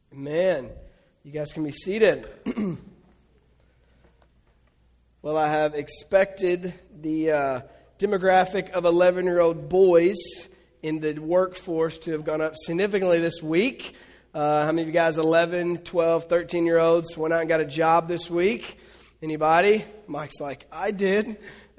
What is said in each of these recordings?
Amen. You guys can be seated. Well, I have expected the demographic of 11-year-old boys in the workforce to have gone up significantly this week. How many of you guys 11, 12, 13-year-olds went out and got a job this week? Anybody? Mike's like, I did.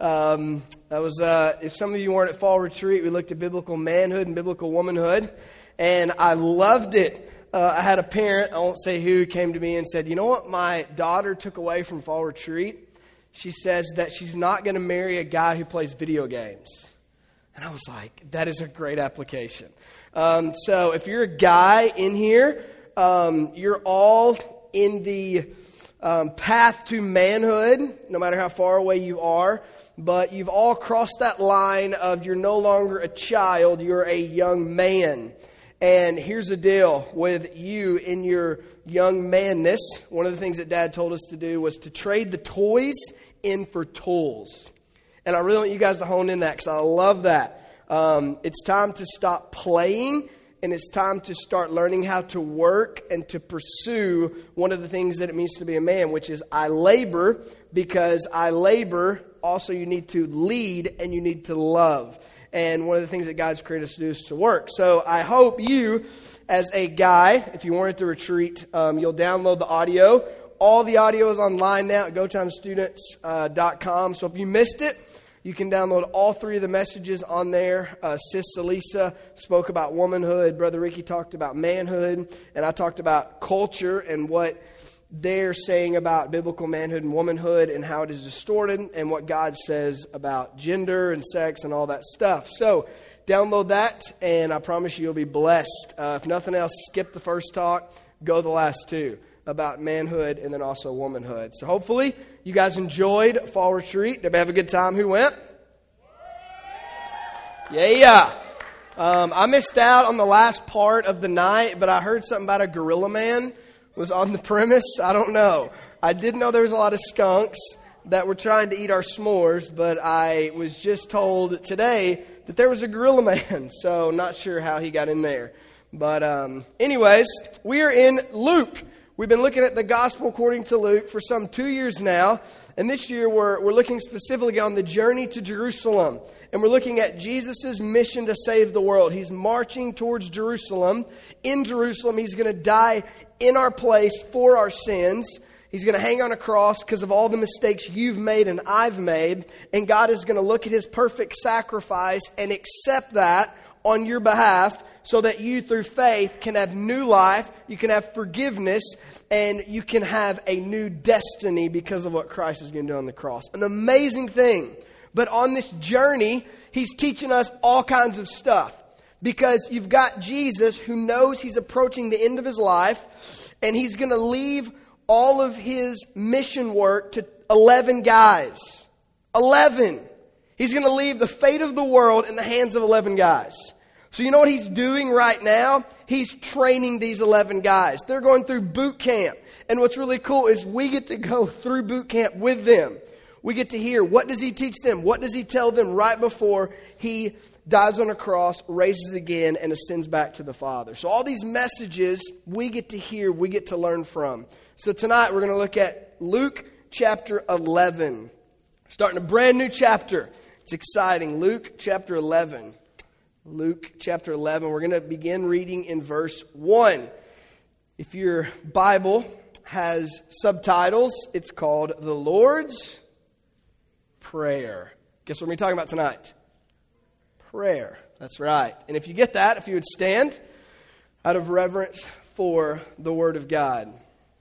If some of you weren't at fall retreat, we looked at biblical manhood and biblical womanhood, and I loved it. I had a parent, I won't say who, came to me and said, you know what my daughter took away from fall retreat? She says that she's not going to marry a guy who plays video games. And I was like, that is a great application. So if you're a guy in here, you're all in the path to manhood, no matter how far away you are. But you've all crossed that line of you're no longer a child, you're a young man. And here's the deal with you in your young manness. One of the things that Dad told us to do was to trade the toys in for tools. And I really want you guys to hone in that because I love that. It's time to stop playing and it's time to start learning how to work and to pursue one of the things that it means to be a man, which is I labor, because I labor, also you need to lead and you need to love. And one of the things that God's created us to do is to work. So I hope you, as a guy, if you weren't at the retreat, you'll download the audio. All the audio is online now at GoTimeStudents.com. So if you missed it, you can download all three of the messages on there. Sis Elisa spoke about womanhood. Brother Ricky talked about manhood. And I talked about culture and what they're saying about biblical manhood and womanhood and how it is distorted and what God says about gender and sex and all that stuff. So download that and I promise you you'll be blessed. If nothing else, skip the first talk, go the last two about manhood and then also womanhood. So hopefully you guys enjoyed fall retreat. Did we have a good time? Who went? Yeah. I missed out on the last part of the night, but I heard something about a gorilla man was on the premise. I don't know. I did know there was a lot of skunks that were trying to eat our s'mores, but I was just told today that there was a gorilla man, so not sure how he got in there. But anyways, we are in Luke. We've been looking at the gospel according to Luke for some 2 years now, and this year we're looking specifically on the journey to Jerusalem. And we're looking at Jesus' mission to save the world. He's marching towards Jerusalem. In Jerusalem, he's going to die in our place for our sins. He's going to hang on a cross because of all the mistakes you've made and I've made. And God is going to look at his perfect sacrifice and accept that on your behalf so that you, through faith, can have new life, you can have forgiveness, and you can have a new destiny because of what Christ is going to do on the cross. An amazing thing. But on this journey, he's teaching us all kinds of stuff. Because you've got Jesus who knows he's approaching the end of his life. And he's going to leave all of his mission work to 11 guys. 11. He's going to leave the fate of the world in the hands of 11 guys. So you know what he's doing right now? He's training these 11 guys. They're going through boot camp. And what's really cool is we get to go through boot camp with them. We get to hear, what does he teach them? What does he tell them right before he dies on a cross, raises again, and ascends back to the Father? So all these messages we get to hear, we get to learn from. So tonight we're going to look at Luke chapter 11. Starting a brand new chapter. It's exciting. Luke chapter 11. Luke chapter 11. We're going to begin reading in verse 1. If your Bible has subtitles, it's called The Lord's Prayer. Guess what we're talking about tonight? Prayer. That's right. And if you get that, if you would stand out of reverence for the Word of God.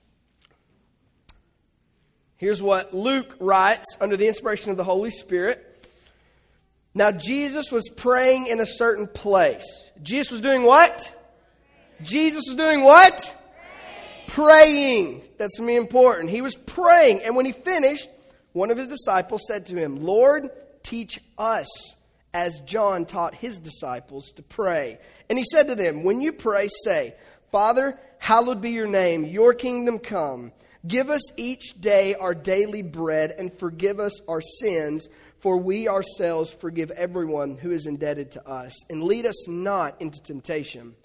Here's what Luke writes under the inspiration of the Holy Spirit. Now Jesus was praying in a certain place. Jesus was doing what? Jesus was doing what? Praying. That's going to be important. He was praying. And when he finished, one of his disciples said to him, Lord, teach us as John taught his disciples to pray. And he said to them, when you pray, say, Father, hallowed be your name, your kingdom come. Give us each day our daily bread and forgive us our sins, for we ourselves forgive everyone who is indebted to us. And lead us not into temptation.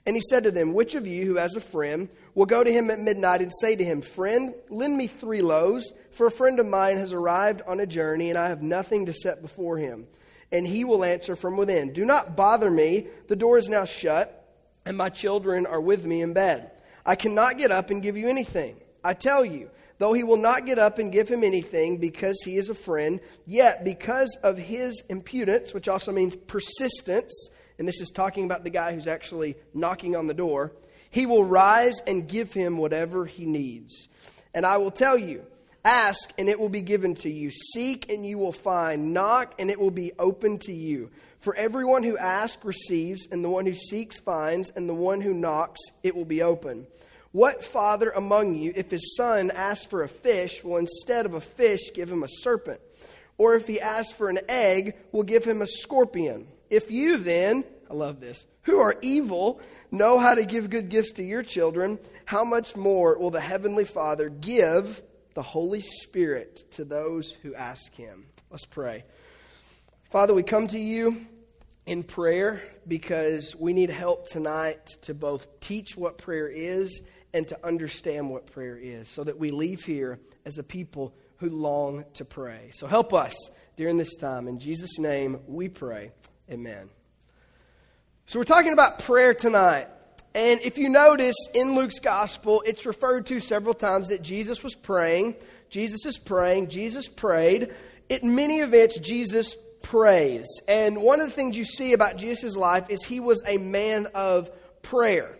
And he said to them, which of you who has a friend will go to him at midnight and say to him, friend, lend me 3 loaves, for a friend of mine has arrived on a journey, and I have nothing to set before him. And he will answer from within, do not bother me, the door is now shut, and my children are with me in bed. I cannot get up and give you anything. I tell you, though he will not get up and give him anything because he is a friend, yet because of his impudence, which also means persistence, and this is talking about the guy who's actually knocking on the door, he will rise and give him whatever he needs. And I will tell you, ask and it will be given to you. Seek and you will find. Knock and it will be open to you. For everyone who asks receives, and the one who seeks finds, and the one who knocks it will be open. What father among you, if his son asks for a fish, will instead of a fish give him a serpent? Or if he asks for an egg, will give him a scorpion? If you then, I love this, who are evil, know how to give good gifts to your children, how much more will the Heavenly Father give the Holy Spirit to those who ask him? Let's pray. Father, we come to you in prayer because we need help tonight to both teach what prayer is and to understand what prayer is, so that we leave here as a people who long to pray. So help us during this time. In Jesus' name we pray. Amen. So we're talking about prayer tonight. And if you notice in Luke's gospel, it's referred to several times that Jesus was praying. Jesus is praying. Jesus prayed. In many events, Jesus prays. And one of the things you see about Jesus' life is he was a man of prayer.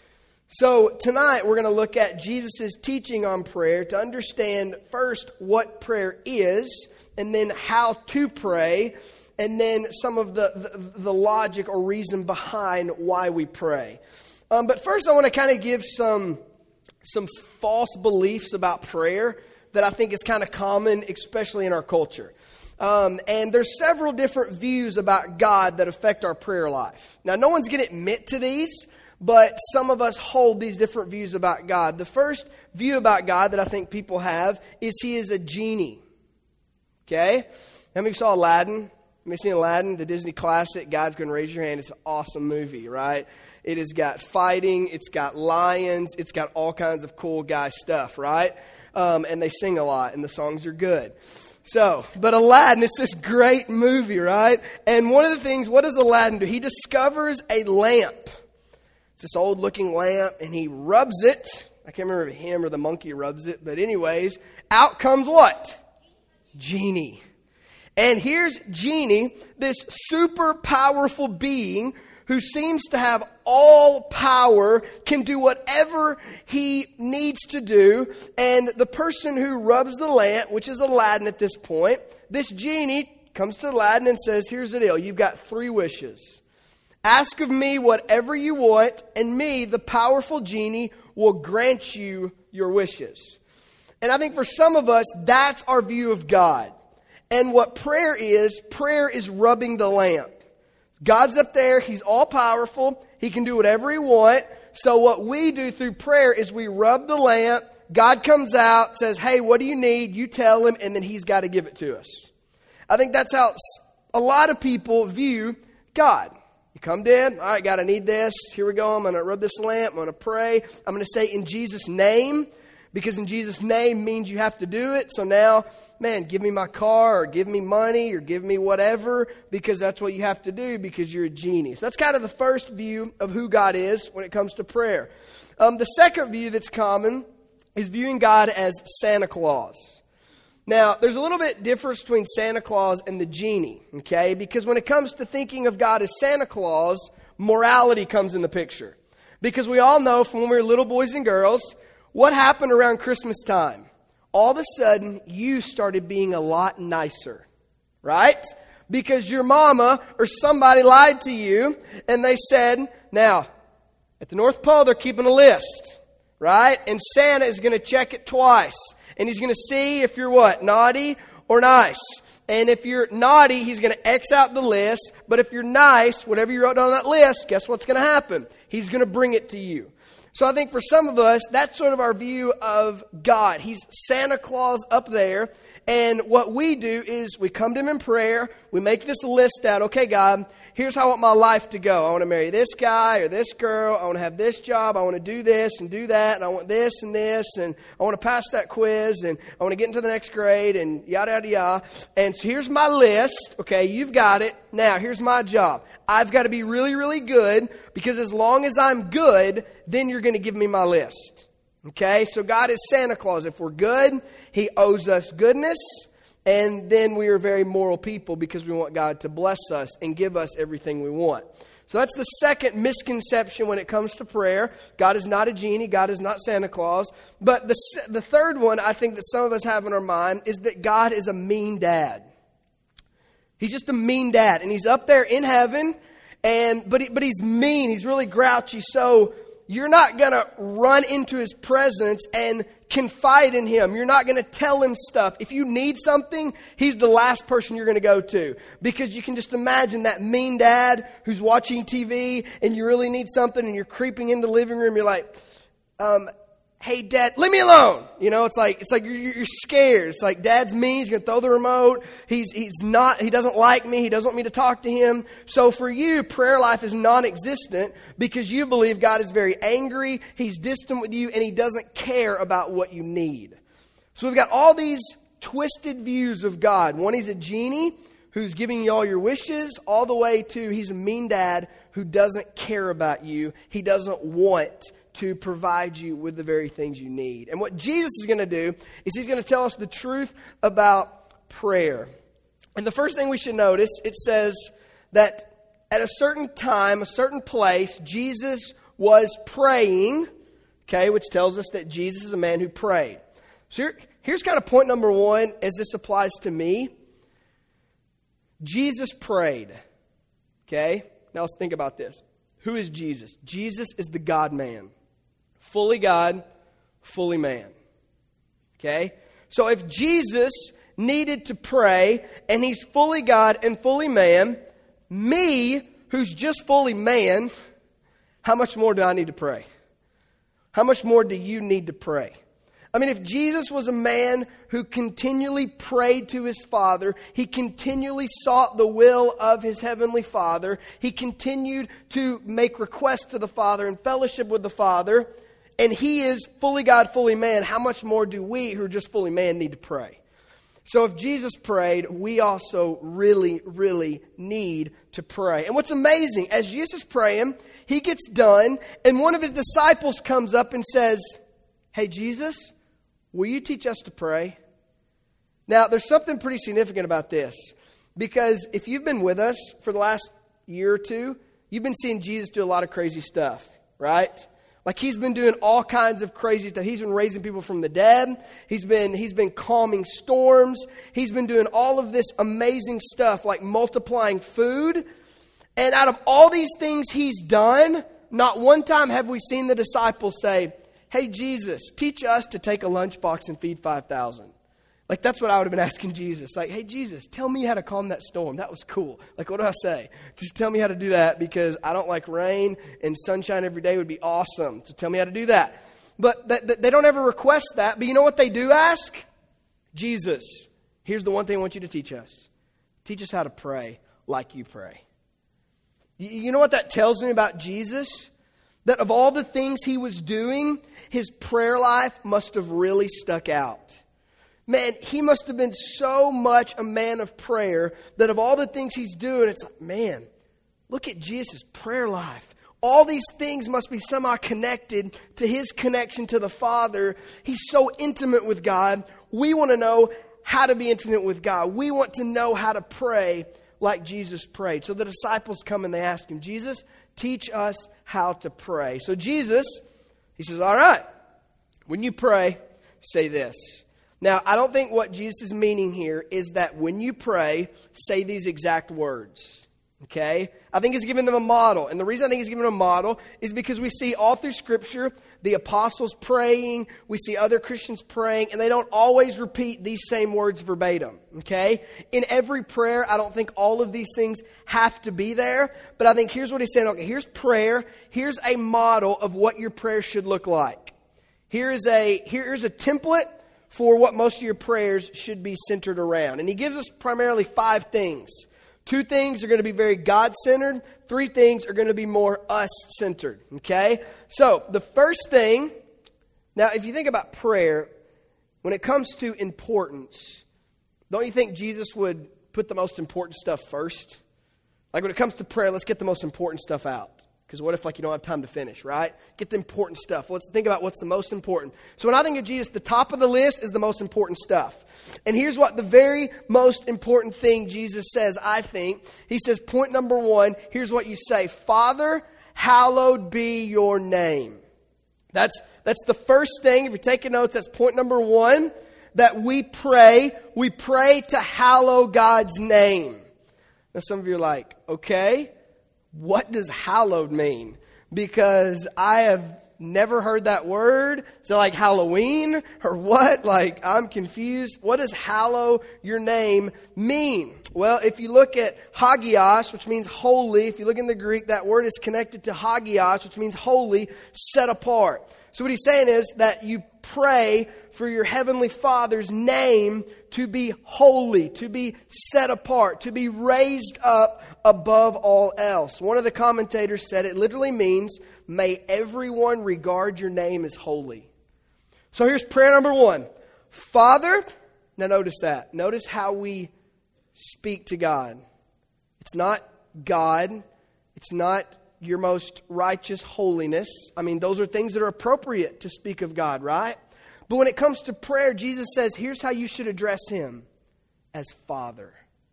So tonight we're going to look at Jesus' teaching on prayer to understand first what prayer is, and then how to pray, and then some of the logic or reason behind why we pray. But first I want to kind of give some false beliefs about prayer that I think is kind of common, especially in our culture. And there's several different views about God that affect our prayer life. Now, no one's going to admit to these, but some of us hold these different views about God. The first view about God that I think people have is he is a genie. Okay? How many of you saw Aladdin? Have you seen Aladdin, the Disney classic? God's going to raise your hand. It's an awesome movie, right? It has got fighting. It's got lions. It's got all kinds of cool guy stuff, right? And they sing a lot, and the songs are good. So, but Aladdin, it's this great movie, right? And one of the things, what does Aladdin do? He discovers a lamp. It's this old-looking lamp, and he rubs it. I can't remember if him or the monkey rubs it, but anyways, out comes what? Genie. And here's Genie, this super powerful being who seems to have all power, can do whatever he needs to do. And the person who rubs the lamp, which is Aladdin at this point, this genie comes to Aladdin and says, here's the deal. You've got 3 wishes. Ask of me whatever you want, and me, the powerful genie, will grant you your wishes. And I think for some of us, that's our view of God. And what prayer is rubbing the lamp. God's up there. He's all powerful. He can do whatever he wants. So what we do through prayer is we rub the lamp. God comes out, says, hey, what do you need? You tell him, and then he's got to give it to us. I think that's how a lot of people view God. You come in, all right, God, I need this. Here we go. I'm going to rub this lamp. I'm going to pray. I'm going to say in Jesus' name, because in Jesus' name means you have to do it. So now, man, give me my car or give me money or give me whatever, because that's what you have to do because you're a genie. So that's kind of the first view of who God is when it comes to prayer. The second view that's common is viewing God as Santa Claus. Now, there's a little bit difference between Santa Claus and the genie, okay? Because when it comes to thinking of God as Santa Claus, morality comes in the picture. Because we all know from when we were little boys and girls, what happened around Christmas time? All of a sudden, you started being a lot nicer, right? Because your mama or somebody lied to you, and they said, now, at the North Pole, they're keeping a list, right? And Santa is going to check it twice. And he's going to see if you're what? Naughty or nice. And if you're naughty, he's going to X out the list. But if you're nice, whatever you wrote on that list, guess what's going to happen? He's going to bring it to you. So I think for some of us, that's sort of our view of God. He's Santa Claus up there. And what we do is we come to him in prayer. We make this list out. Okay, God, here's how I want my life to go. I want to marry this guy or this girl. I want to have this job. I want to do this and do that. And I want this and this. And I want to pass that quiz. And I want to get into the next grade and yada, yada, yada. And so here's my list. Okay, you've got it. Now, here's my job. I've got to be really, really good, because as long as I'm good, then you're going to give me my list. Okay, so God is Santa Claus. If we're good, He owes us goodness. And then we are very moral people because we want God to bless us and give us everything we want. So that's the second misconception when it comes to prayer. God is not a genie. God is not Santa Claus. But the third one I think that some of us have in our mind is that God is a mean dad. He's just a mean dad. And He's up there in heaven, but He's mean. He's really grouchy. So you're not going to run into His presence and confide in Him. You're not going to tell Him stuff. If you need something, He's the last person you're going to go to. Because you can just imagine that mean dad who's watching TV and you really need something and you're creeping in the living room. You're like, hey, Dad, leave me alone. You know, it's like you're scared. It's like, Dad's mean. He's going to throw the remote. He doesn't like me. He doesn't want me to talk to him. So for you, prayer life is non-existent because you believe God is very angry. He's distant with you and He doesn't care about what you need. So we've got all these twisted views of God. One, He's a genie who's giving you all your wishes, all the way to He's a mean dad who doesn't care about you. He doesn't want to provide you with the very things you need. And what Jesus is going to do is He's going to tell us the truth about prayer. And the first thing we should notice, it says that at a certain time, a certain place, Jesus was praying, okay, which tells us that Jesus is a man who prayed. So here's kind of point number one as this applies to me. Jesus prayed, okay? Now let's think about this. Who is Jesus? Jesus is the God-man. Fully God, fully man. Okay? So if Jesus needed to pray and He's fully God and fully man, me, who's just fully man, how much more do I need to pray? How much more do you need to pray? I mean, if Jesus was a man who continually prayed to His Father, He continually sought the will of His Heavenly Father, He continued to make requests to the Father and fellowship with the Father, and He is fully God, fully man, how much more do we who are just fully man need to pray? So if Jesus prayed, we also really, really need to pray. And what's amazing, as Jesus is praying, He gets done, and one of His disciples comes up and says, "Hey, Jesus, will you teach us to pray?" Now, there's something pretty significant about this, because if you've been with us for the last year or two, you've been seeing Jesus do a lot of crazy stuff, right? Like He's been doing all kinds of crazy stuff. He's been raising people from the dead. He's been calming storms. He's been doing all of this amazing stuff, like multiplying food. And out of all these things He's done, not one time have we seen the disciples say, "Hey, Jesus, teach us to take a lunchbox and feed 5,000. Like, that's what I would have been asking Jesus. Like, "Hey, Jesus, tell me how to calm that storm. That was cool. Like, what do I say? Just tell me how to do that, because I don't like rain, and sunshine every day would be awesome. So tell me how to do that." But they don't ever request that. But you know what they do ask? "Jesus, here's the one thing I want you to teach us. Teach us how to pray like you pray." You know what that tells me about Jesus? That of all the things He was doing, His prayer life must have really stuck out. Man, He must have been so much a man of prayer that of all the things He's doing, it's like, man, look at Jesus' prayer life. All these things must be somehow connected to His connection to the Father. He's so intimate with God. We want to know how to be intimate with God. We want to know how to pray like Jesus prayed. So the disciples come and they ask Him, "Jesus, teach us how to pray." So Jesus, He says, "All right, when you pray, say this." Now, I don't think what Jesus is meaning here is that when you pray, say these exact words. Okay? I think He's giving them a model. And the reason I think He's giving them a model is because we see all through Scripture the apostles praying, we see other Christians praying, and they don't always repeat these same words verbatim. Okay? In every prayer, I don't think all of these things have to be there. But I think here's what He's saying. Okay, here's prayer. Here's a model of what your prayer should look like. Here's a template for what most of your prayers should be centered around. And He gives us primarily 5 things 2 things are going to be very God-centered. 3 things are going to be more us-centered. Okay? So, the first thing, now if you think about prayer, when it comes to importance, don't you think Jesus would put the most important stuff first? Like when it comes to prayer, let's get the most important stuff out. Because what if you don't have time to finish, right? Get the important stuff. Let's think about what's the most important. So when I think of Jesus, the top of the list is the most important stuff. And here's what the very most important thing Jesus says, I think. He says, point number 1, here's what you say. Father, hallowed be your name. That's the first thing. If you're taking notes, that's point number 1. That we pray to hallow God's name. Now some of you are like, okay, what does hallowed mean? Because I have never heard that word. Is it like Halloween or what? I'm confused. What does hallow your name mean? Well, if you look at hagios, which means holy, if you look in the Greek, that word is connected to hagios, which means holy, set apart. So what he's saying is that you pray for your heavenly Father's name to be holy, to be set apart, to be raised up above all else. One of the commentators said it literally means, may everyone regard your name as holy. So here's prayer number 1. Father, now notice that. Notice how we speak to God. It's not God. It's not your most righteous holiness. I mean, those are things that are appropriate to speak of God, right? But when it comes to prayer, Jesus says, here's how you should address Him, as Father.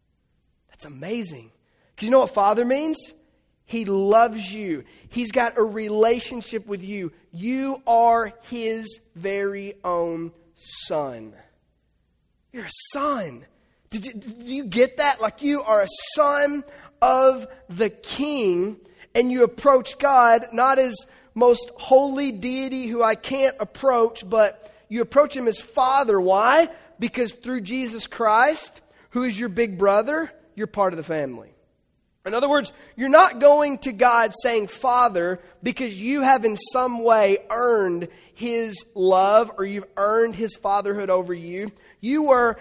That's amazing. Because you know what Father means? He loves you. He's got a relationship with you. You are His very own son. You're a son. Do you get that? You are a son of the King, and you approach God not as most holy deity who I can't approach, but you approach Him as Father. Why? Because through Jesus Christ, who is your big brother, you're part of the family. In other words, you're not going to God saying Father because you have in some way earned His love or you've earned His fatherhood over you. You were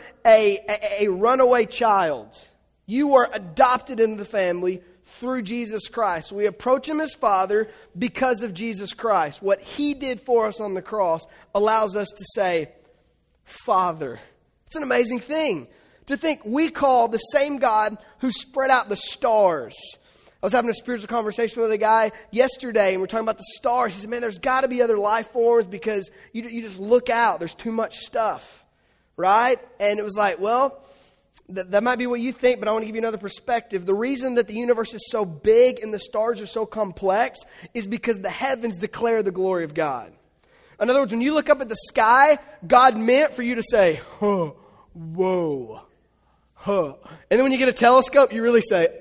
a runaway child. You were adopted into the family through Jesus Christ. We approach Him as Father because of Jesus Christ. What He did for us on the cross allows us to say, Father. It's an amazing thing to think we call the same God who spread out the stars. I was having a spiritual conversation with a guy yesterday, and we're talking about the stars. He said, man, there's got to be other life forms because you just look out. There's too much stuff, right? And it was like, well, that might be what you think, but I want to give you another perspective. The reason that the universe is so big and the stars are so complex is because the heavens declare the glory of God. In other words, when you look up at the sky, God meant for you to say, huh, whoa, huh. And then when you get a telescope, you really say,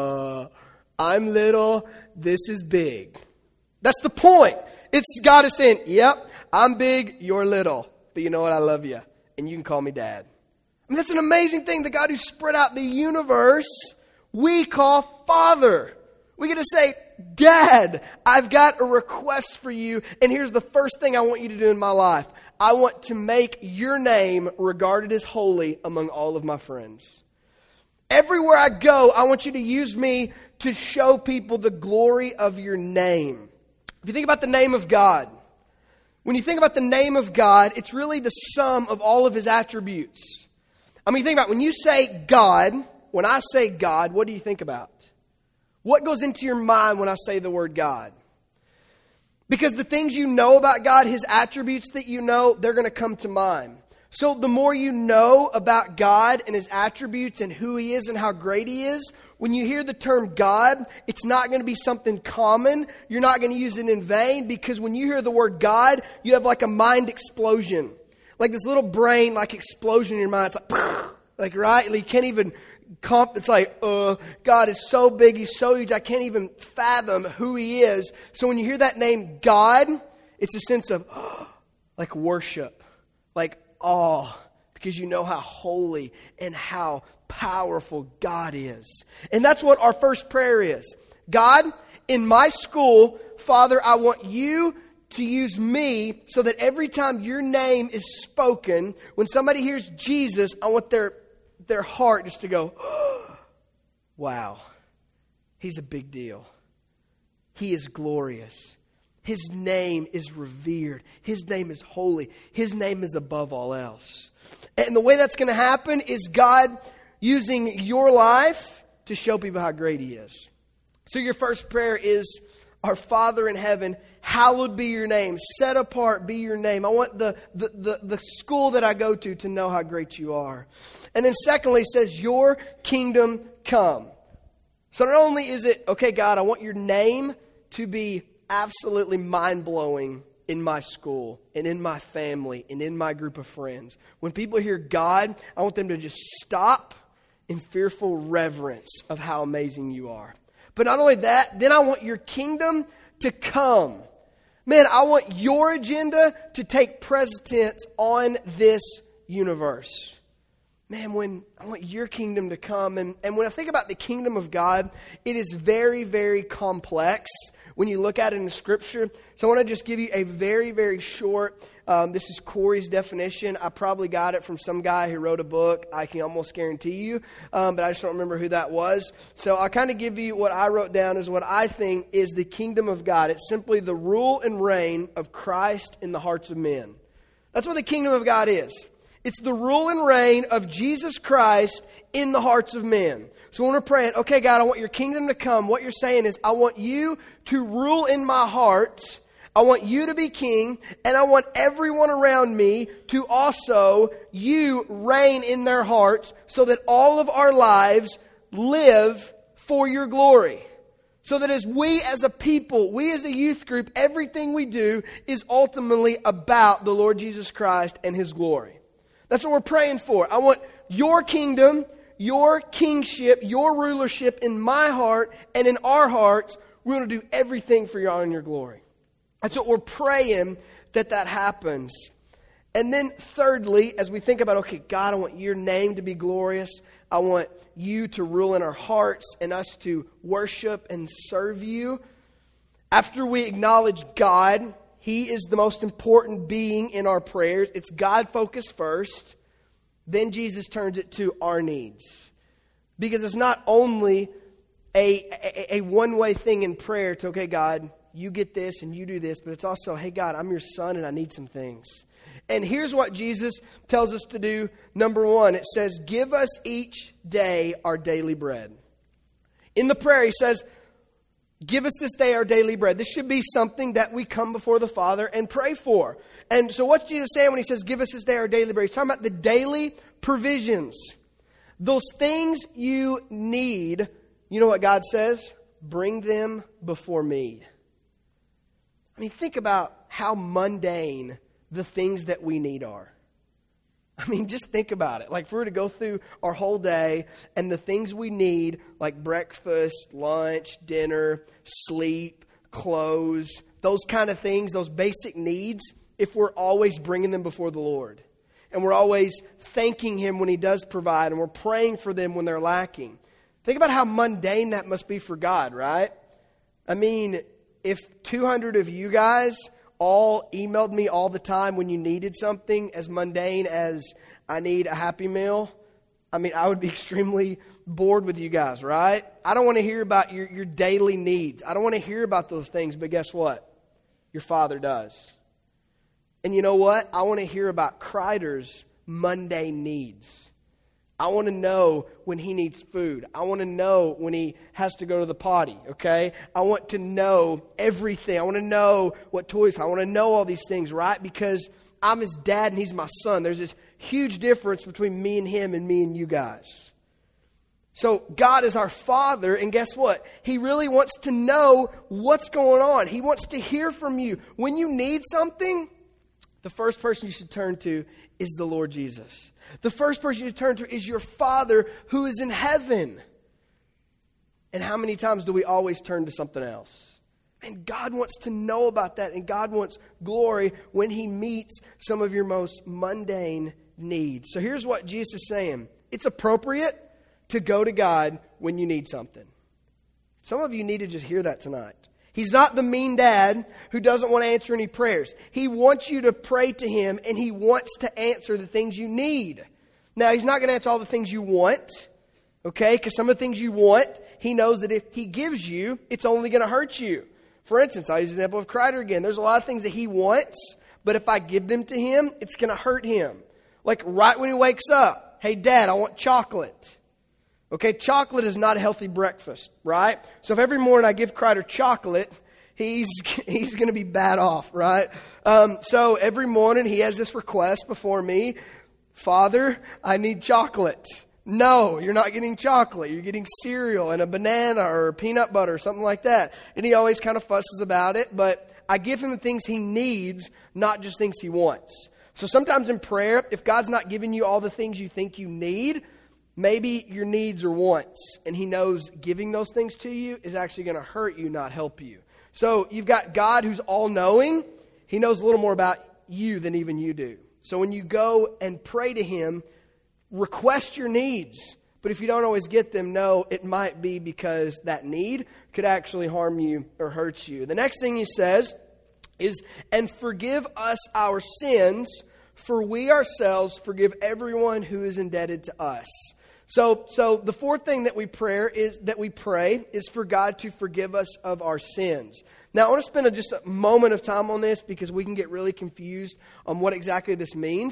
I'm little, this is big. That's the point. It's God is saying, yep, I'm big, you're little. But you know what? I love you. And you can call me Dad. I mean, that's an amazing thing. The God who spread out the universe, we call Father. We get to say, Dad, I've got a request for you. And here's the first thing I want you to do in my life. I want to make your name regarded as holy among all of my friends. Everywhere I go, I want you to use me to show people the glory of your name. If you think about the name of God, when you think about the name of God, it's really the sum of all of His attributes. I mean, think about when you say God, when I say God, what do you think about? What goes into your mind when I say the word God? Because the things you know about God, His attributes that you know, they're going to come to mind. So the more you know about God and His attributes and who He is and how great He is, when you hear the term God, it's not going to be something common. You're not going to use it in vain because when you hear the word God, you have like a mind explosion. Like this little brain explosion in your mind. It's right? You can't even it's like, God is so big, He's so huge, I can't even fathom who He is. So when you hear that name God, it's a sense of worship, awe, because you know how holy and how powerful God is. And that's what our first prayer is. God, in my school, Father, I want you to use me so that every time your name is spoken, when somebody hears Jesus, I want their heart just to go, Wow. He's a big deal. He is glorious. His name is revered. His name is holy. His name is above all else. And the way that's going to happen is God using your life to show people how great He is. So your first prayer is, our Father in heaven, hallowed be your name. Set apart be your name. I want the school that I go to know how great you are. And then secondly, it says, your kingdom come. So not only is it, okay, God, I want your name to be absolutely mind-blowing in my school and in my family and in my group of friends. When people hear God, I want them to just stop in fearful reverence of how amazing you are. But not only that, then I want your kingdom to come. Man, I want your agenda to take precedence on this universe. Man, I want your kingdom to come. And when I think about the kingdom of God, it is very, very complex when you look at it in Scripture. So I want to just give you a very, very short, this is Corey's definition. I probably got it from some guy who wrote a book, I can almost guarantee you, but I just don't remember who that was. So I'll kind of give you what I wrote down as what I think is the kingdom of God. It's simply the rule and reign of Christ in the hearts of men. That's what the kingdom of God is. It's the rule and reign of Jesus Christ in the hearts of men. So when we're praying, okay, God, I want your kingdom to come, what you're saying is, I want you to rule in my heart. I want you to be king, and I want everyone around me to also, you reign in their hearts so that all of our lives live for your glory. So that as we as a people, we as a youth group, everything we do is ultimately about the Lord Jesus Christ and His glory. That's what we're praying for. I want your kingdom, your kingship, your rulership in my heart and in our hearts. We're going to do everything for your honor and your glory. That's what we're praying that happens. And then thirdly, as we think about, okay, God, I want your name to be glorious. I want you to rule in our hearts and us to worship and serve you. After we acknowledge God, He is the most important being in our prayers. It's God-focused first. Then Jesus turns it to our needs. Because it's not only a one-way thing in prayer to, okay, God, you get this and you do this. But it's also, hey, God, I'm your son and I need some things. And here's what Jesus tells us to do. Number one, it says, give us each day our daily bread. In the prayer, He says, give us this day our daily bread. This should be something that we come before the Father and pray for. And so what's Jesus saying when He says, give us this day our daily bread? He's talking about the daily provisions. Those things you need, you know what God says? Bring them before me. I mean, think about how mundane the things that we need are. I mean, just think about it. Like if we were to go through our whole day and the things we need, like breakfast, lunch, dinner, sleep, clothes, those kind of things, those basic needs, if we're always bringing them before the Lord. And we're always thanking Him when He does provide, and we're praying for them when they're lacking. Think about how mundane that must be for God, right? I mean, if 200 of you guys all emailed me all the time when you needed something as mundane as I need a Happy Meal, I mean, I would be extremely bored with you guys, right? I don't want to hear about your daily needs. I don't want to hear about those things, but guess what? Your Father does. And you know what? I want to hear about Kreider's mundane needs. I want to know when he needs food. I want to know when he has to go to the potty, okay? I want to know everything. I want to know what toys. I want to know all these things, right? Because I'm his dad and he's my son. There's this huge difference between me and him and me and you guys. So God is our Father, and guess what? He really wants to know what's going on. He wants to hear from you. When you need something, the first person you should turn to is the Lord Jesus. The first person you turn to is your Father who is in heaven. And how many times do we always turn to something else? And God wants to know about that. And God wants glory when He meets some of your most mundane needs. So here's what Jesus is saying. It's appropriate to go to God when you need something. Some of you need to just hear that tonight. He's not the mean dad who doesn't want to answer any prayers. He wants you to pray to Him, and He wants to answer the things you need. Now, He's not going to answer all the things you want, Okay? Because some of the things you want, He knows that if He gives you, it's only going to hurt you. For instance, I'll use the example of Kreider again. There's a lot of things that he wants, but if I give them to him, it's going to hurt him. Like right when he wakes up, hey, Dad, I want chocolate. Okay, chocolate is not a healthy breakfast, right? So if every morning I give Kreider chocolate, he's going to be bad off, right? So every morning he has this request before me, Father, I need chocolate. No, you're not getting chocolate. You're getting cereal and a banana or peanut butter or something like that. And he always kind of fusses about it, but I give him the things he needs, not just things he wants. So sometimes in prayer, if God's not giving you all the things you think you need, maybe your needs are wants. And He knows giving those things to you is actually going to hurt you, not help you. So you've got God who's all-knowing. He knows a little more about you than even you do. So when you go and pray to Him, request your needs. But if you don't always get them, know it might be because that need could actually harm you or hurt you. The next thing He says is, and forgive us our sins, for we ourselves forgive everyone who is indebted to us. So the fourth thing that we pray is for God to forgive us of our sins. Now, I want to spend just a moment of time on this because we can get really confused on what exactly this means.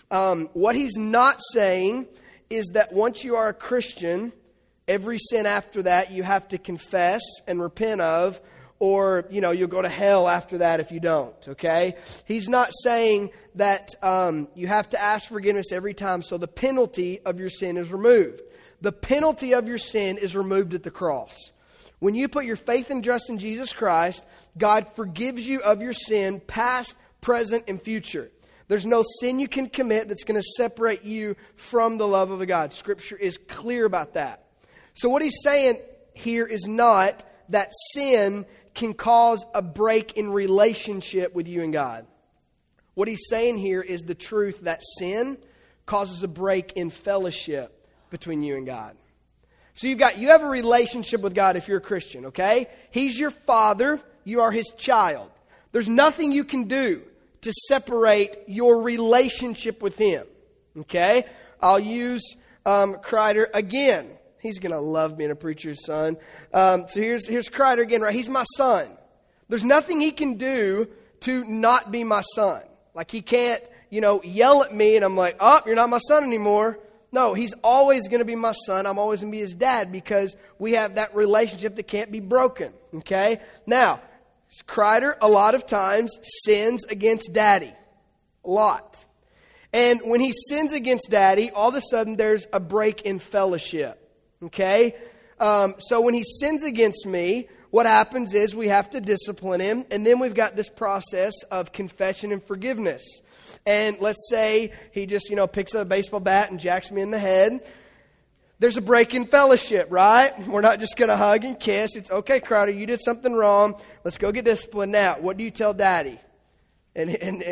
What He's not saying is that once you are a Christian, every sin after that you have to confess and repent of, or, you'll go to hell after that if you don't, okay? He's not saying that you have to ask forgiveness every time so the penalty of your sin is removed. The penalty of your sin is removed at the cross. When you put your faith and trust in Jesus Christ, God forgives you of your sin, past, present, and future. There's no sin you can commit that's going to separate you from the love of God. Scripture is clear about that. So what He's saying here is not that sin can cause a break in relationship with you and God. What He's saying here is the truth that sin causes a break in fellowship between you and God. So you have a relationship with God if you're a Christian, okay? He's your Father, you are His child. There's nothing you can do to separate your relationship with Him, okay? I'll use Kreider again. He's going to love being a preacher's son. So here's Kreider again, right? He's my son. There's nothing he can do to not be my son. Like he can't, yell at me and I'm like, oh, you're not my son anymore. No, he's always going to be my son. I'm always going to be his dad because we have that relationship that can't be broken. Okay? Now, Kreider a lot of times sins against daddy. A lot. And when he sins against daddy, all of a sudden there's a break in fellowship. Okay? So when he sins against me, what happens is we have to discipline him. And then we've got this process of confession and forgiveness. And let's say he just, picks up a baseball bat and jacks me in the head. There's a break in fellowship, right? We're not just going to hug and kiss. It's, okay, Kreider, you did something wrong. Let's go get disciplined now. What do you tell daddy? And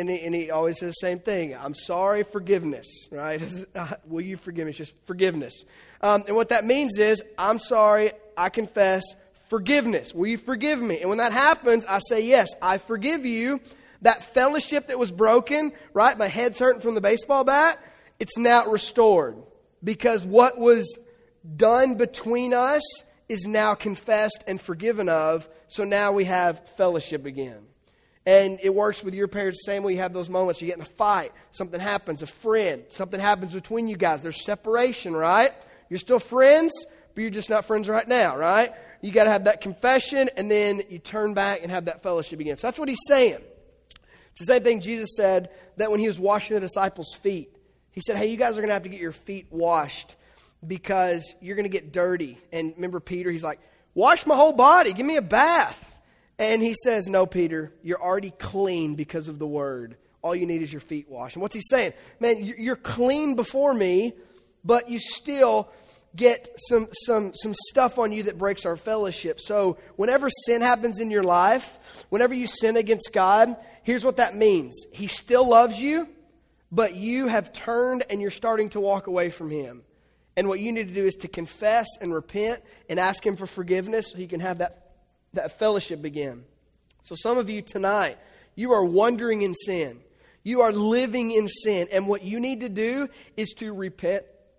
he always says the same thing. I'm sorry, forgiveness, right? Will you forgive me? It's just forgiveness. And what that means is, I'm sorry, I confess, forgiveness. Will you forgive me? And when that happens, I say, yes, I forgive you. That fellowship that was broken, right? My head's hurting from the baseball bat. It's now restored. Because what was done between us is now confessed and forgiven of. So now we have fellowship again. And it works with your parents the same way. You have those moments. You get in a fight. Something happens. A friend. Something happens between you guys. There's separation, right? You're still friends, but you're just not friends right now, right? You got to have that confession, and then you turn back and have that fellowship again. So that's what he's saying. It's the same thing Jesus said that when he was washing the disciples' feet. He said, hey, you guys are going to have to get your feet washed because you're going to get dirty. And remember Peter, he's like, wash my whole body. Give me a bath. And he says, no, Peter, you're already clean because of the word. All you need is your feet washed. And what's he saying? Man, you're clean before me, but you still get some stuff on you that breaks our fellowship. So whenever sin happens in your life, whenever you sin against God, here's what that means. He still loves you, but you have turned and you're starting to walk away from him. And what you need to do is to confess and repent and ask him for forgiveness so you can have that fellowship begin. So some of you tonight, you are wandering in sin. You are living in sin. And what you need to do is to repent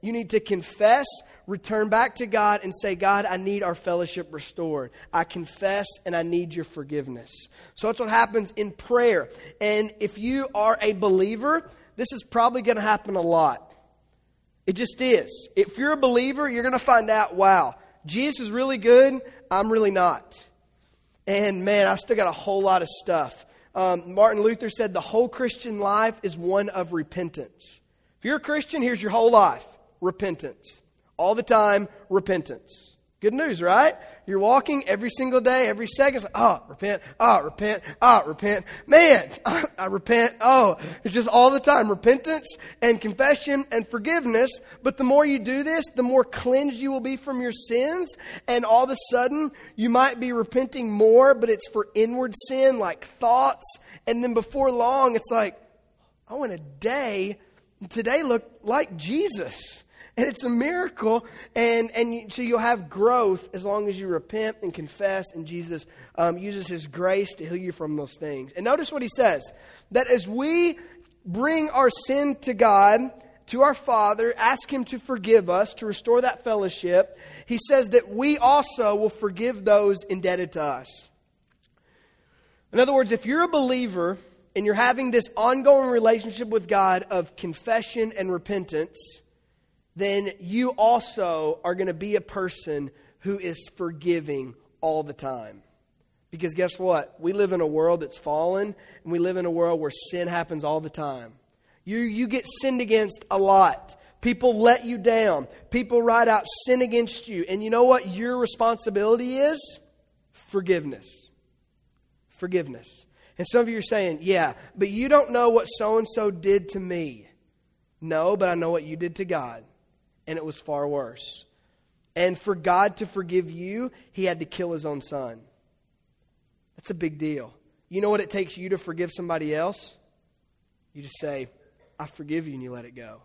You need to confess, return back to God, and say, God, I need our fellowship restored. I confess and I need your forgiveness. So that's what happens in prayer. And if you are a believer, this is probably going to happen a lot. It just is. If you're a believer, you're going to find out, wow, Jesus is really good. I'm really not. And man, I've still got a whole lot of stuff. Martin Luther said the whole Christian life is one of repentance. If you're a Christian, here's your whole life. Repentance. All the time, repentance. Good news, right? You're walking every single day, every second. It's like, repent, repent, repent. Man, I repent. It's just all the time. Repentance and confession and forgiveness. But the more you do this, the more cleansed you will be from your sins. And all of a sudden, you might be repenting more, but it's for inward sin, like thoughts. And then before long, it's like, I want today look like Jesus. And it's a miracle, so you'll have growth as long as you repent and confess, and Jesus uses His grace to heal you from those things. And notice what He says, that as we bring our sin to God, to our Father, ask Him to forgive us, to restore that fellowship, He says that we also will forgive those indebted to us. In other words, if you're a believer and you're having this ongoing relationship with God of confession and repentance, then you also are going to be a person who is forgiving all the time. Because guess what? We live in a world that's fallen, and we live in a world where sin happens all the time. You get sinned against a lot. People let you down. People write out sin against you. And you know what your responsibility is? Forgiveness. Forgiveness. And some of you are saying, yeah, but you don't know what so-and-so did to me. No, but I know what you did to God. And it was far worse. And for God to forgive you, He had to kill His own Son. That's a big deal. You know what it takes you to forgive somebody else? You just say, I forgive you, and you let it go.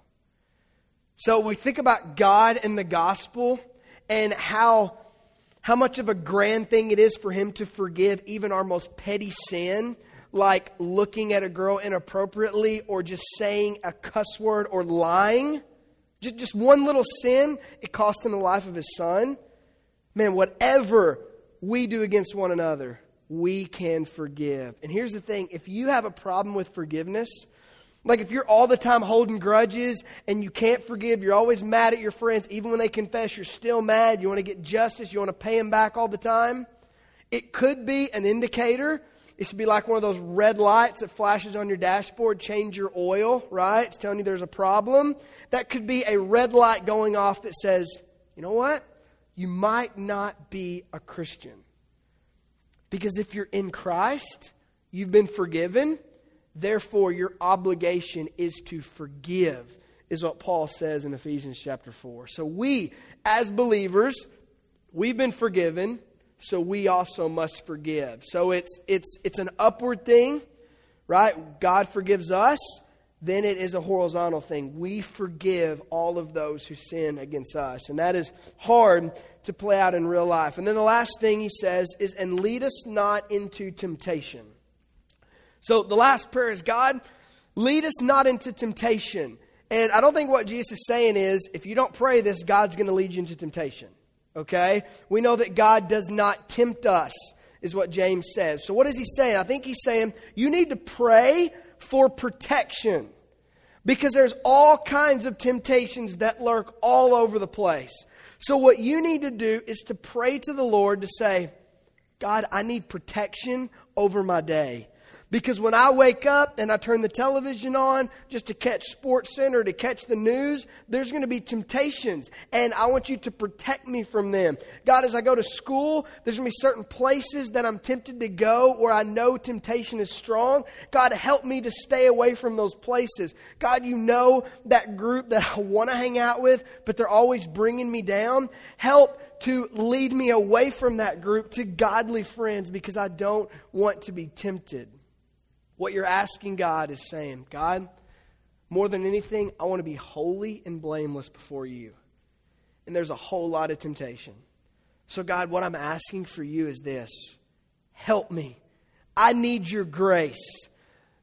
So we think about God and the gospel and how much of a grand thing it is for Him to forgive even our most petty sin, like looking at a girl inappropriately or just saying a cuss word or lying. Just one little sin, it cost Him the life of His Son. Man, whatever we do against one another, we can forgive. And here's the thing, if you have a problem with forgiveness, like if you're all the time holding grudges and you can't forgive, you're always mad at your friends, even when they confess, you're still mad, you want to get justice, you want to pay them back all the time, it could be an indicator. It should be like one of those red lights that flashes on your dashboard, change your oil, right? It's telling you there's a problem. That could be a red light going off that says, you know what? You might not be a Christian. Because if you're in Christ, you've been forgiven. Therefore, your obligation is to forgive, is what Paul says in Ephesians chapter 4. So we, as believers, we've been forgiven. So we also must forgive. So it's an upward thing, right? God forgives us. Then it is a horizontal thing. We forgive all of those who sin against us. And that is hard to play out in real life. And then the last thing he says is, and lead us not into temptation. So the last prayer is, God, lead us not into temptation. And I don't think what Jesus is saying is, if you don't pray this, God's going to lead you into temptation. Okay? We know that God does not tempt us, is what James says. So what is he saying? I think he's saying you need to pray for protection. Because there's all kinds of temptations that lurk all over the place. So what you need to do is to pray to the Lord to say, God, I need protection over my day. Because when I wake up and I turn the television on just to catch SportsCenter, to catch the news, there's going to be temptations. And I want you to protect me from them. God, as I go to school, there's going to be certain places that I'm tempted to go where I know temptation is strong. God, help me to stay away from those places. God, you know that group that I want to hang out with, but they're always bringing me down. Help to lead me away from that group to godly friends because I don't want to be tempted. What you're asking God is saying, God, more than anything, I want to be holy and blameless before you. And there's a whole lot of temptation. So God, what I'm asking for you is this. Help me. I need your grace.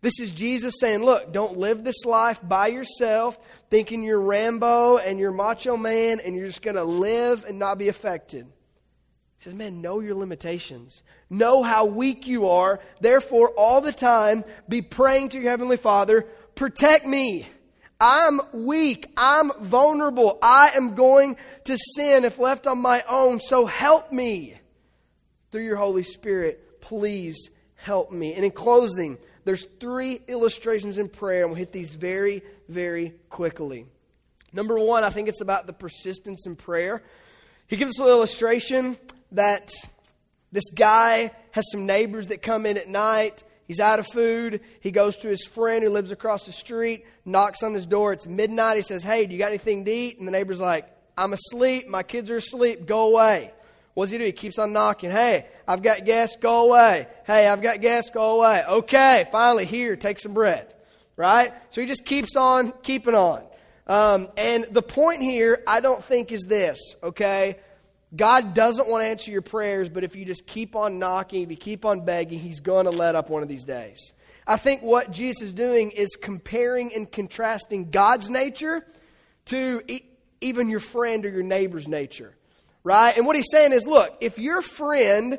This is Jesus saying, look, don't live this life by yourself, thinking you're Rambo and you're Macho Man and you're just going to live and not be affected. He says, man, know your limitations. Know how weak you are. Therefore, all the time, be praying to your Heavenly Father, protect me. I'm weak. I'm vulnerable. I am going to sin if left on my own. So help me. Through your Holy Spirit, please help me. And in closing, there's 3 illustrations in prayer, and we'll hit these very, very quickly. Number 1, I think it's about the persistence in prayer. He gives us an illustration that this guy has some neighbors that come in at night. He's out of food. He goes to his friend who lives across the street, knocks on his door. It's midnight. He says, hey, do you got anything to eat? And the neighbor's like, I'm asleep. My kids are asleep. Go away. What does he do? He keeps on knocking. Hey, I've got gas. Go away. Hey, I've got gas. Go away. Okay, finally, here, take some bread. Right? So he just keeps on keeping on. And the point here, I don't think, is this, okay? God doesn't want to answer your prayers, but if you just keep on knocking, if you keep on begging, He's going to let up one of these days. I think what Jesus is doing is comparing and contrasting God's nature to even your friend or your neighbor's nature. Right? And what He's saying is, look, if your friend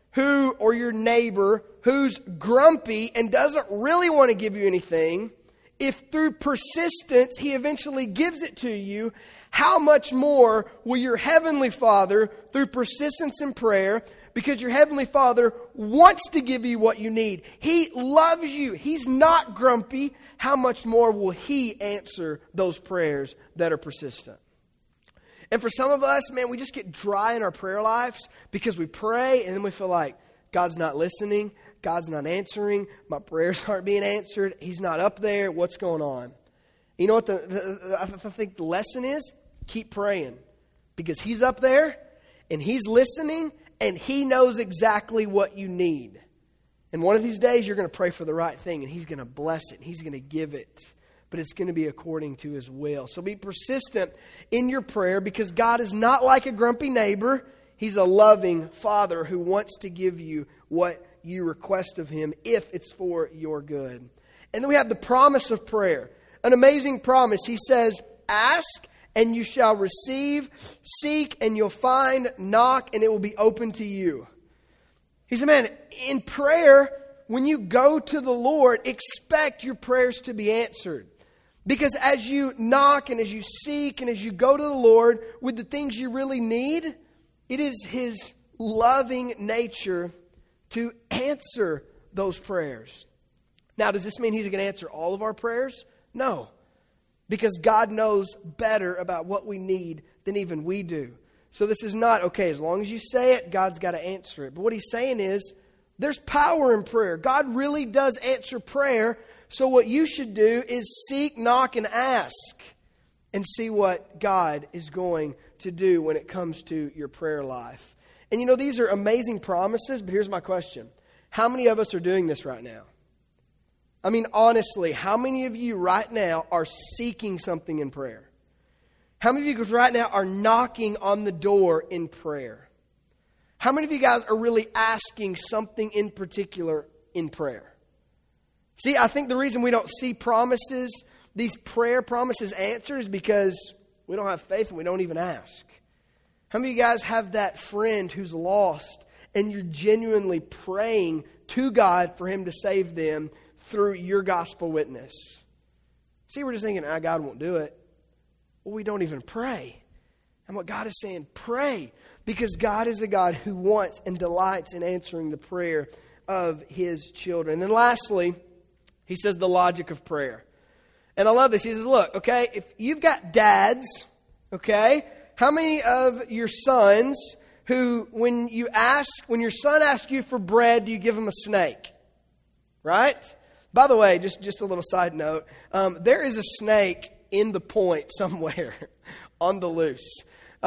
or your neighbor who's grumpy and doesn't really want to give you anything, if through persistence He eventually gives it to you, how much more will your Heavenly Father, through persistence in prayer, because your Heavenly Father wants to give you what you need. He loves you. He's not grumpy. How much more will He answer those prayers that are persistent? And for some of us, man, we just get dry in our prayer lives because we pray and then we feel like God's not listening. God's not answering. My prayers aren't being answered. He's not up there. What's going on? You know what I think the lesson is? Keep praying. Because He's up there and He's listening and He knows exactly what you need. And one of these days you're going to pray for the right thing and He's going to bless it and He's going to give it. But it's going to be according to His will. So be persistent in your prayer because God is not like a grumpy neighbor. He's a loving Father who wants to give you what you request of Him if it's for your good. And then we have the promise of prayer. An amazing promise. He says, ask and you shall receive, seek and you'll find, knock and it will be open to you. He said, man, in prayer, when you go to the Lord, expect your prayers to be answered. Because as you knock and as you seek and as you go to the Lord with the things you really need, it is His loving nature to answer those prayers. Now, does this mean He's going to answer all of our prayers? No. Because God knows better about what we need than even we do. So this is not, okay, as long as you say it, God's got to answer it. But what He's saying is, there's power in prayer. God really does answer prayer. So what you should do is seek, knock, and ask. And see what God is going to do when it comes to your prayer life. And you know, these are amazing promises, but here's my question. How many of us are doing this right now? I mean, honestly, how many of you right now are seeking something in prayer? How many of you guys right now are knocking on the door in prayer? How many of you guys are really asking something in particular in prayer? See, I think the reason we don't see promises, these prayer promises answered, is because we don't have faith and we don't even ask. How many of you guys have that friend who's lost and you're genuinely praying to God for Him to save them through your gospel witness? See, we're just thinking, God won't do it. Well, we don't even pray. And what God is saying, pray. Because God is a God who wants and delights in answering the prayer of His children. And then lastly, He says the logic of prayer. And I love this. He says, look, okay, if you've got dads, okay, how many of your sons who, when your son asks you for bread, do you give him a snake? Right? By the way, just a little side note, there is a snake in the point somewhere on the loose.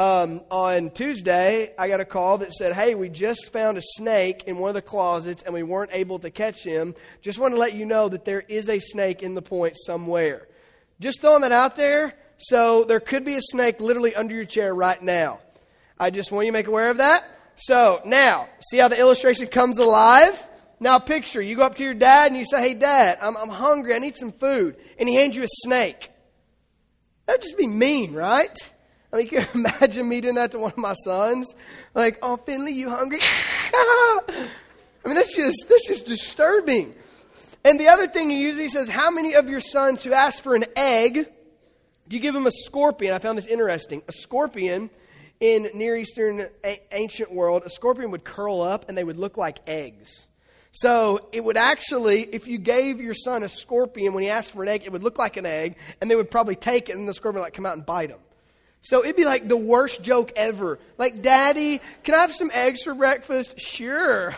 On Tuesday, I got a call that said, hey, we just found a snake in one of the closets and we weren't able to catch him. Just want to let you know that there is a snake in the point somewhere. Just throwing that out there. So there could be a snake literally under your chair right now. I just want you to make aware of that. So now, see how the illustration comes alive? Now picture, you go up to your dad and you say, hey, Dad, I'm hungry. I need some food. And he hands you a snake. That would just be mean, right? I mean, can you imagine me doing that to one of my sons? Like, oh, Finley, you hungry? I mean, that's just disturbing. And the other thing he usually says, how many of your sons who ask for an egg, do you give them a scorpion? I found this interesting. A scorpion in Near Eastern ancient world, a scorpion would curl up and they would look like eggs. So it would actually, if you gave your son a scorpion when he asked for an egg, it would look like an egg, and they would probably take it, and the scorpion would come out and bite him. So it'd be like the worst joke ever. Like, Daddy, can I have some eggs for breakfast? Sure.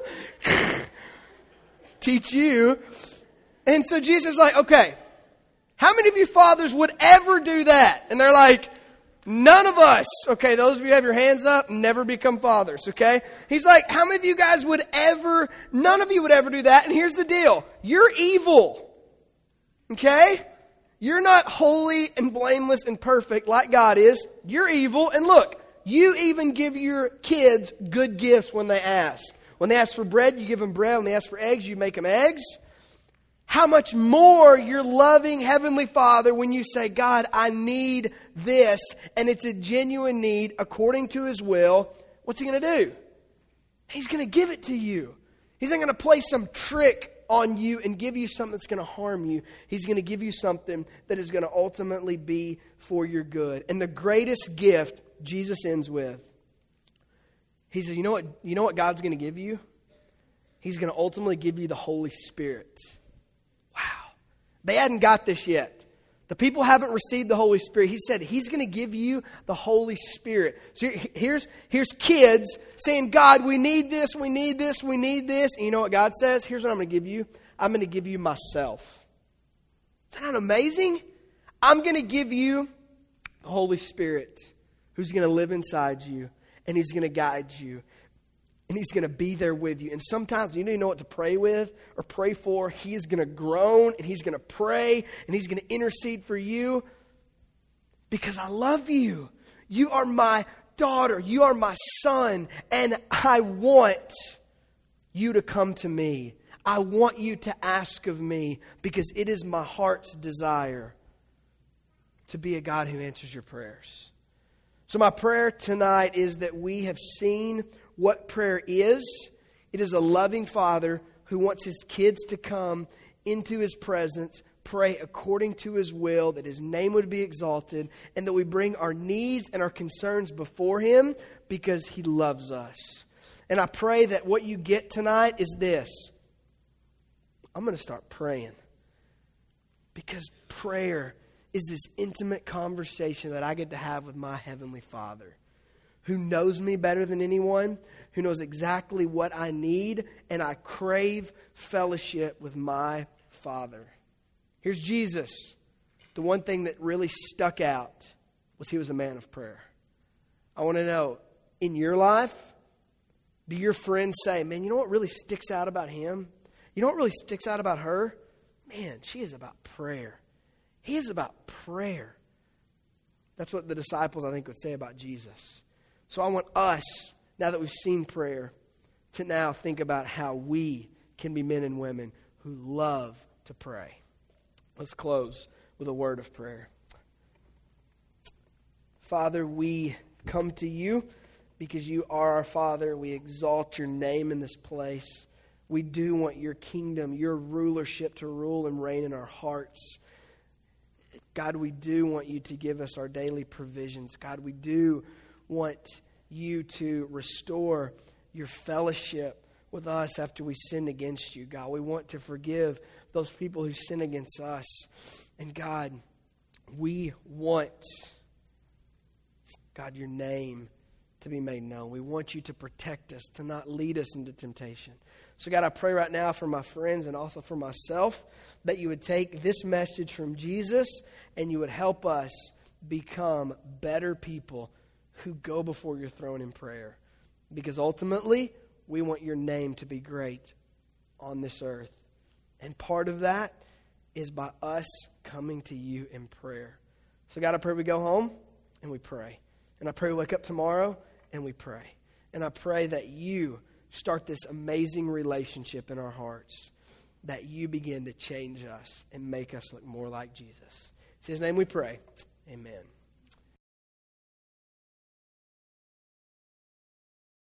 Teach you. And so Jesus is like, okay, how many of you fathers would ever do that? And they're like, none of us. Okay, those of you who have your hands up, never become fathers, okay? He's like, how many of you guys would ever, none of you would ever do that. And here's the deal. You're evil. Okay? You're not holy and blameless and perfect like God is. You're evil. And look, you even give your kids good gifts when they ask. When they ask for bread, you give them bread. When they ask for eggs, you make them eggs. How much more your loving Heavenly Father when you say, God, I need this, and it's a genuine need according to His will, what's He going to do? He's going to give it to you. He's not going to play some trick on you and give you something that's going to harm you. He's going to give you something that is going to ultimately be for your good. And the greatest gift Jesus ends with, He says, you know what God's going to give you? He's going to ultimately give you the Holy Spirit. Wow. They hadn't got this yet. The people haven't received the Holy Spirit. He said He's going to give you the Holy Spirit. So here's kids saying, God, we need this, we need this, we need this. And you know what God says? Here's what I'm going to give you. I'm going to give you myself. Isn't that amazing? I'm going to give you the Holy Spirit who's going to live inside you, and He's going to guide you. And He's going to be there with you. And sometimes you don't even know what to pray with or pray for. He is going to groan and He's going to pray and He's going to intercede for you because I love you. You are my daughter. You are my son. And I want you to come to me. I want you to ask of me because it is my heart's desire to be a God who answers your prayers. So my prayer tonight is that we have seen what prayer is. It is a loving Father who wants His kids to come into His presence, pray according to His will, that His name would be exalted, and that we bring our needs and our concerns before Him because He loves us. And I pray that what you get tonight is this. I'm going to start praying because prayer is this intimate conversation that I get to have with my Heavenly Father, who knows me better than anyone, who knows exactly what I need, and I crave fellowship with my Father. Here's Jesus. The one thing that really stuck out was He was a man of prayer. I want to know, in your life, do your friends say, man, you know what really sticks out about him? You know what really sticks out about her? Man, she is about prayer. He is about prayer. That's what the disciples, I think, would say about Jesus. So I want us, now that we've seen prayer, to now think about how we can be men and women who love to pray. Let's close with a word of prayer. Father, we come to You because You are our Father. We exalt Your name in this place. We do want Your kingdom, Your rulership to rule and reign in our hearts. God, we do want You to give us our daily provisions. God, we do want You to restore Your fellowship with us after we sinned against You. God, we want to forgive those people who sin against us. And God, we want, God, Your name to be made known. We want You to protect us, to not lead us into temptation. So God, I pray right now for my friends and also for myself that You would take this message from Jesus and You would help us become better people who go before Your throne in prayer. Because ultimately, we want Your name to be great on this earth. And part of that is by us coming to You in prayer. So God, I pray we go home and we pray. And I pray we wake up tomorrow and we pray. And I pray that You start this amazing relationship in our hearts, that you begin to change us and make us look more like Jesus. It's His name we pray. Amen.